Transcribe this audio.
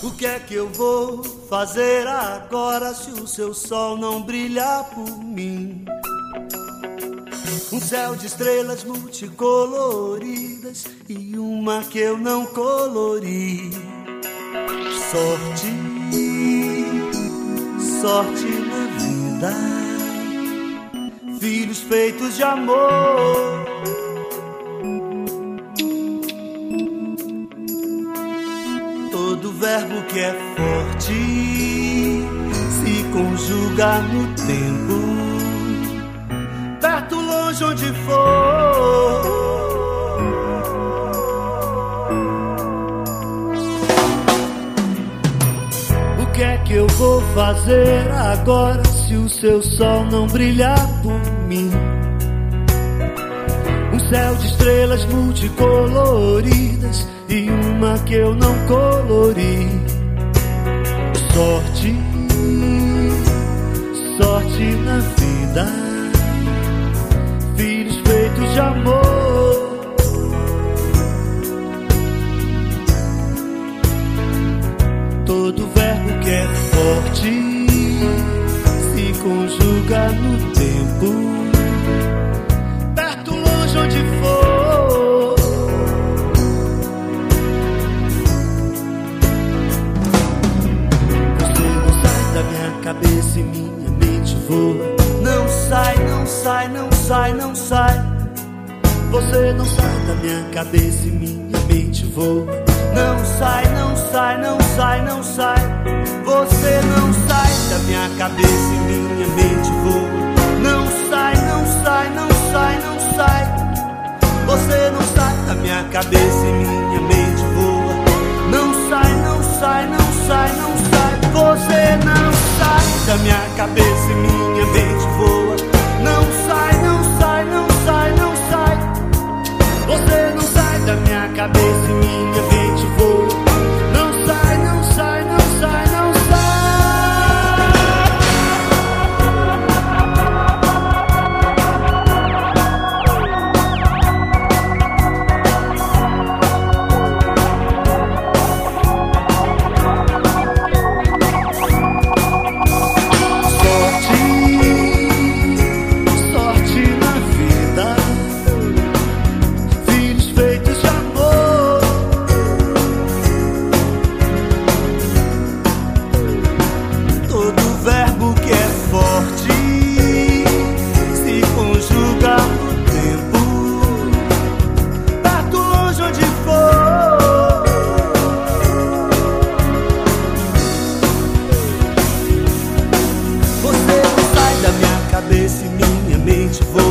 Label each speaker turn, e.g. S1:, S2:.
S1: O que é que eu vou fazer agora se o seu sol não brilhar por mim? Um céu de estrelas multicoloridas e uma que eu não colori. Sorte, sorte na vida, filhos feitos de amor. Todo verbo que é forte se conjuga no tempo, perto, longe, onde for. O que é que eu vou fazer agora se o seu sol não brilhar por mim? Um céu de estrelas multicoloridas e uma que eu não colori. Sorte, sorte na vida, filhos feitos de amor. Todo verbo que é forte se conjuga no tempo, perto, longe, onde for. Você não sai da minha cabeça e minha mente voa. Não sai, não sai, não sai, não sai. Você não sai da minha cabeça e minha mente voa. Não sai, não sai, não sai, não sai. Você não sai da minha cabeça e minha mente voa. Não sai, não sai, não sai, não sai. Você não sai da minha cabeça e minha mente voa. Não sai, não sai, não sai, não sai. Você não sai da minha cabeça e minha mente voa. Não sai, não sai, não sai, não sai. Você não sai da minha cabeça e minha mente voa. Não sai, não sai, não sai, não sai. Cabeça e minha mente voa.